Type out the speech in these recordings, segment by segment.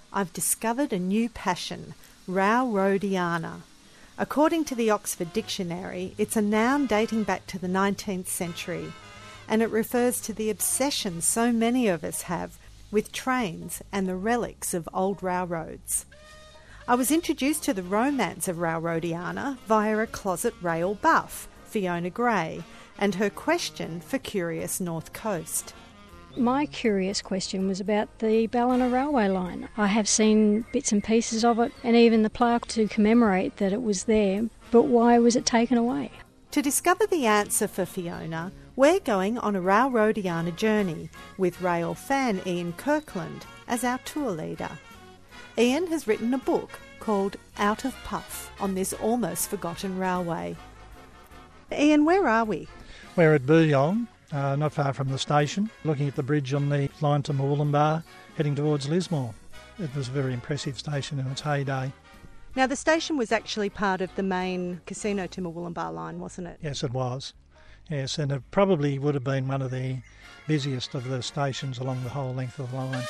I've discovered a new passion, Railroadiana. According to the Oxford Dictionary, it's a noun dating back to the 19th century, and it refers to the obsession so many of us have with trains and the relics of old railroads. I was introduced to the romance of Railroadiana via a closet rail buff, Fiona Gray, and her question for Curious North Coast. My curious question was about the Ballina railway line. I have seen bits and pieces of it and even the plaque to commemorate that it was there, but why was it taken away? To discover the answer for Fiona, we're going on a Railroadiana journey with rail fan Ian Kirkland as our tour leader. Ian has written a book called Out of Puff on this almost forgotten railway. Ian, where are we? We're at Booyong, not far from the station, looking at the bridge on the line to Murwillumbah, heading towards Lismore. It was a very impressive station in its heyday. Now, the station was actually part of the main Casino to Murwillumbah line, wasn't it? Yes, it was. Yes, and it probably would have been one of the busiest of the stations along the whole length of the line.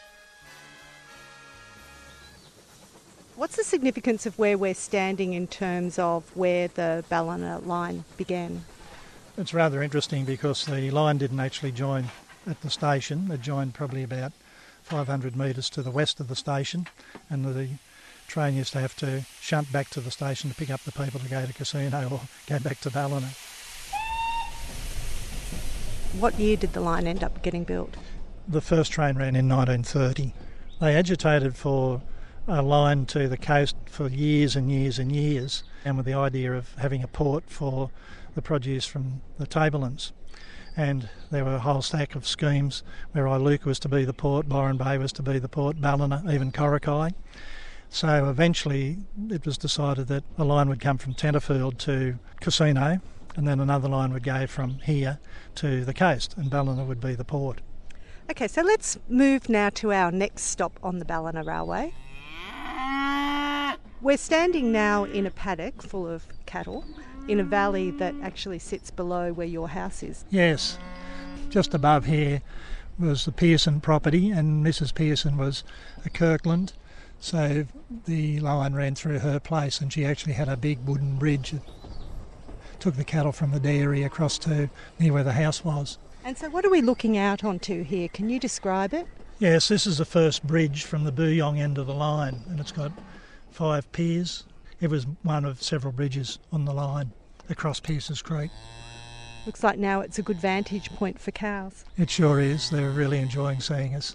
What's the significance of where we're standing in terms of where the Ballina line began? It's rather interesting because the line didn't actually join at the station. It joined probably about 500 metres to the west of the station, and the train used to have to shunt back to the station to pick up the people to go to Casino or go back to Ballina. What year did the line end up getting built? The first train ran in 1930. They agitated for a line to the coast for years and years and years, and with the idea of having a port for the produce from the tablelands. And there were a whole stack of schemes where Iluka was to be the port, Byron Bay was to be the port, Ballina, even Corrockeye. So eventually it was decided that a line would come from Tenterfield to Casino, and then another line would go from here to the coast, and Ballina would be the port. Okay, so let's move now to our next stop on the Ballina Railway. We're standing now in a paddock full of cattle in a valley that actually sits below where your house is. Yes, just above here was the Pearson property, and Mrs. Pearson was a Kirkland, so the line ran through her place, and she actually had a big wooden bridge that took the cattle from the dairy across to near where the house was. And so what are we looking out onto here? Can you describe it? Yes, this is the first bridge from the Booyong end of the line, and it's got 5 piers. It was one of several bridges on the line across Pearces Creek. Looks like now it's a good vantage point for cows. It sure is. They're really enjoying seeing us.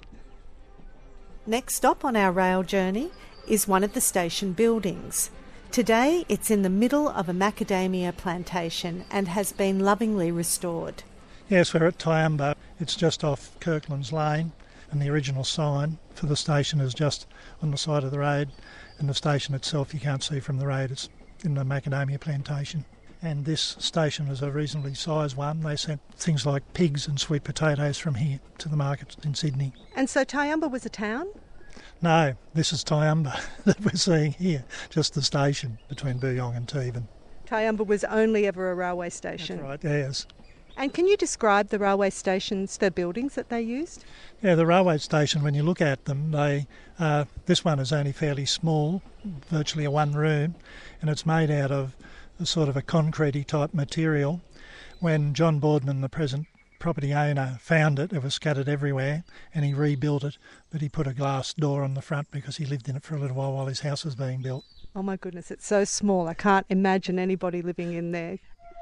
Next stop on our rail journey is one of the station buildings. Today it's in the middle of a macadamia plantation and has been lovingly restored. Yes, we're at Tyumba. It's just off Kirkland's Lane, and the original sign for the station is just on the side of the road, and the station itself you can't see from the road. It's in the macadamia plantation. And this station is a reasonably sized one. They sent things like pigs and sweet potatoes from here to the markets in Sydney. And so Tyumba was a town? No, this is Tyumba that we're seeing here, just the station between Booyong and Teevan. Tyumba was only ever a railway station? That's right, yes. And can you describe the railway stations, the buildings that they used? Yeah, the railway station, when you look at them, this one is only fairly small, virtually a one room, and it's made out of a sort of a concrete-y type material. When John Boardman, the present property owner, found it, it was scattered everywhere, and he rebuilt it, but he put a glass door on the front because he lived in it for a little while his house was being built. Oh my goodness, it's so small. I can't imagine anybody living in there.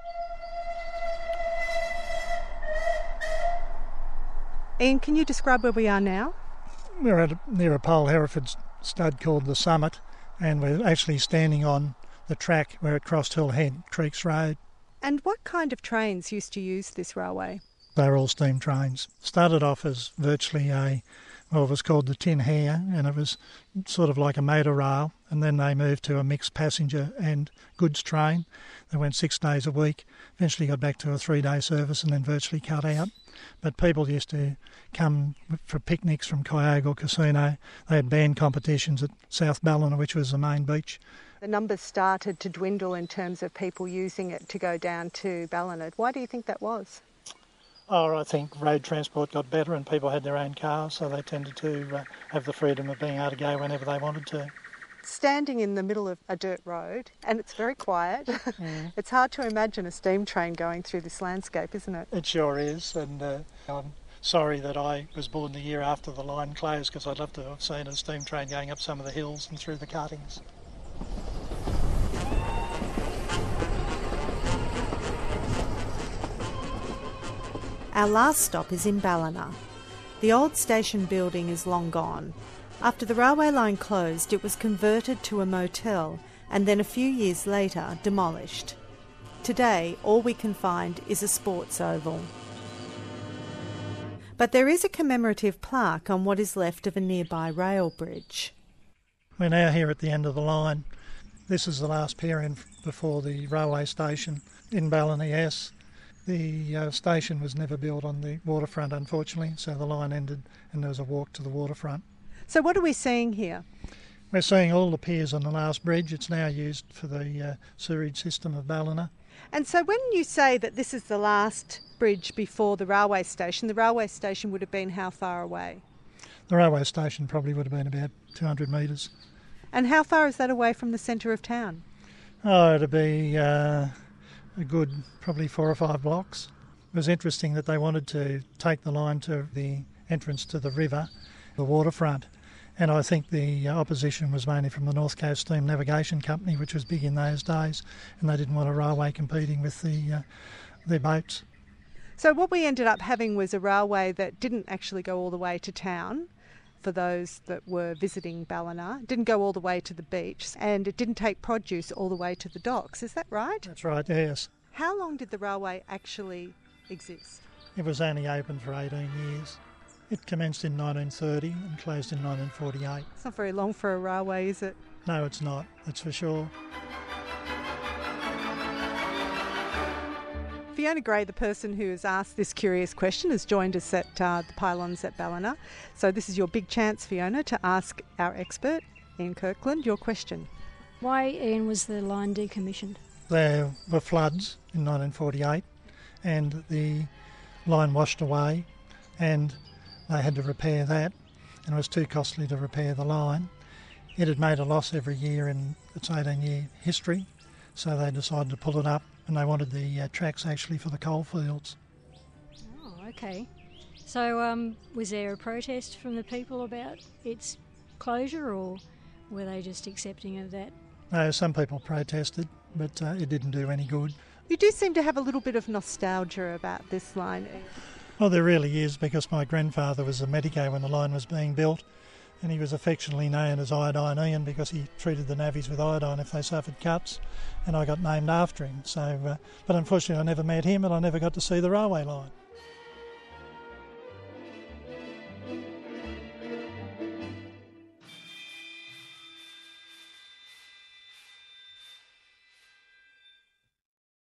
Ian, can you describe where we are now? We're near a pole Hereford stud called the Summit, and we're actually standing on the track where it crossed Hill Head, Creeks Road. And what kind of trains used to use this railway? They were all steam trains. Started off as virtually it was called the Tin Hare, and it was sort of like a motor rail, and then they moved to a mixed passenger and goods train. They went 6 days a week, eventually got back to a 3-day service and then virtually cut out. But people used to come for picnics from Kyogle Casino. They had band competitions at South Ballina, which was the main beach. The numbers started to dwindle in terms of people using it to go down to Ballina. Why do you think that was? Or I think road transport got better and people had their own cars, so they tended to have the freedom of being able to go whenever they wanted to. Standing in the middle of a dirt road, and it's very quiet. Mm. It's hard to imagine a steam train going through this landscape, isn't it? It sure is, and I'm sorry that I was born the year after the line closed, because I'd love to have seen a steam train going up some of the hills and through the cuttings. Our last stop is in Ballina. The old station building is long gone. After the railway line closed, it was converted to a motel and then a few years later demolished. Today, all we can find is a sports oval. But there is a commemorative plaque on what is left of a nearby rail bridge. We're now here at the end of the line. This is the last pier-in before the railway station in Ballina, yes. The station was never built on the waterfront, unfortunately, so the line ended and there was a walk to the waterfront. So what are we seeing here? We're seeing all the piers on the last bridge. It's now used for the sewerage system of Ballina. And so when you say that this is the last bridge before the railway station would have been how far away? The railway station probably would have been about 200 metres. And how far is that away from the centre of town? Oh, it'd be a good probably 4 or 5 blocks. It was interesting that they wanted to take the line to the entrance to the river, the waterfront, and I think the opposition was mainly from the North Coast Steam Navigation Company, which was big in those days, and they didn't want a railway competing with their boats. So what we ended up having was a railway that didn't actually go all the way to town for those that were visiting Ballina. It didn't go all the way to the beach, and it didn't take produce all the way to the docks. Is that right? That's right, yes. How long did the railway actually exist? It was only open for 18 years. It commenced in 1930 and closed in 1948. It's not very long for a railway, is it? No, it's not, that's for sure. Fiona Gray, the person who has asked this curious question, has joined us at the pylons at Ballina. So this is your big chance, Fiona, to ask our expert, Ian Kirkland, your question. Why, Ian, was the line decommissioned? There were floods in 1948 and the line washed away and they had to repair that, and it was too costly to repair the line. It had made a loss every year in its 18-year history, so they decided to pull it up, and they wanted the tracks actually for the coalfields. Oh, okay. So was there a protest from the people about its closure, or were they just accepting of that? No, some people protested, but it didn't do any good. You do seem to have a little bit of nostalgia about this line. Well, there really is, because my grandfather was a medico when the line was being built, and he was affectionately known as Iodine Ian because he treated the navvies with iodine if they suffered cuts, and I got named after him. So, but unfortunately I never met him and I never got to see the railway line.